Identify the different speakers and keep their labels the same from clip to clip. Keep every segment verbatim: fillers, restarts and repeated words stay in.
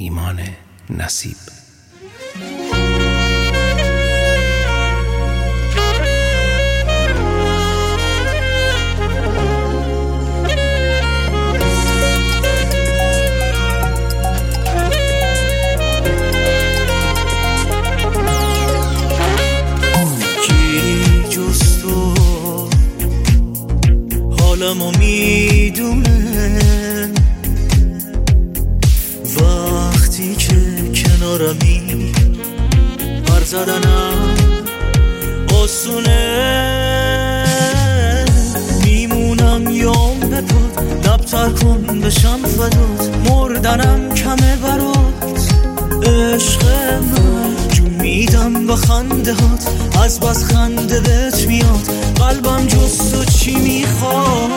Speaker 1: ایمان نصیب.
Speaker 2: حالمو میدونه وقتی که کنارمی، پر زدنم آسونه. میمونم یا عمر پاد، لبتر کن بشم فدات، مردنم کمه برات. عشق من جون میدم با خنده هات، از بس خنده بهت میاد قلبم جز تو چی میخواد.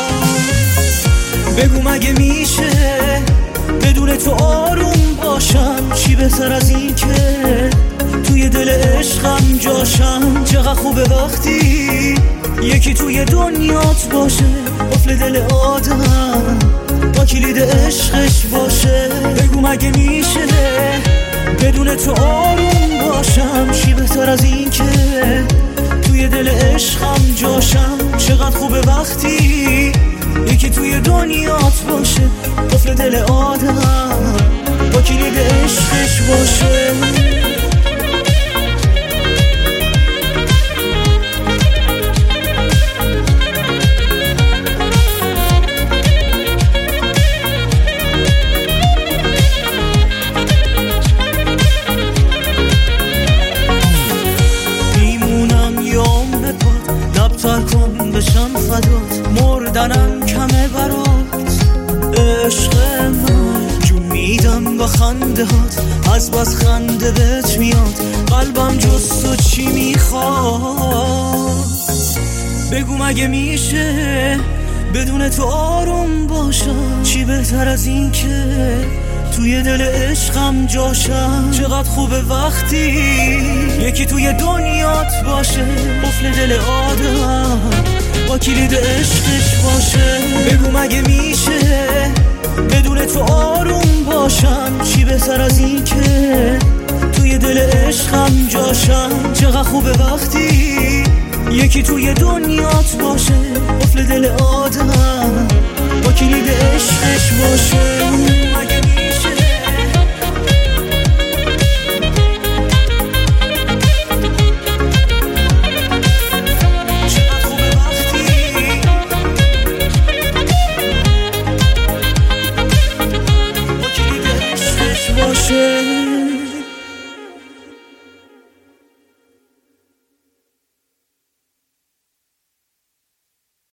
Speaker 2: بگو مگه میشه بدون تو آروم باشم؟ چی بهتر از این که توی دل عشقم جاشم؟ چقدر خوبه وقتی یکی توی دنیات باشه، قفل دل آدم با کلید عشقش باشه. بگو مگه میشه بدون تو آروم باشم؟ چی بهتر از این که توی دل عشقم جاشم؟ چقدر خوبه وقتی یکی توی دنیات باشه، قفل دل آدم با کلید عشقش باشه. لبتر کن بشم فدات، مردنم کمه برات. عشق من جون میدم با خنده هات، از بس خنده بهت میاد قلبم جز تو چی میخواد. بگو مگه میشه بدون تو آروم باشم؟ چی بهتر از این که توی دل عشقم جاشم؟ چقدر خوبه وقتی یکی توی دنیات باشه، قفل دل آدم با کلید عشقش باشه. بگو مگه میشه بدون تو آروم باشم؟ چی بهتر از این که توی دل عشقم جاشم؟ چقدر خوبه وقتی یکی توی دنیات باشه، قفل دل آدم با کلید عشقش باشه. مگه میشه چقدر خوبه وقتی با کلید عشقش باشه.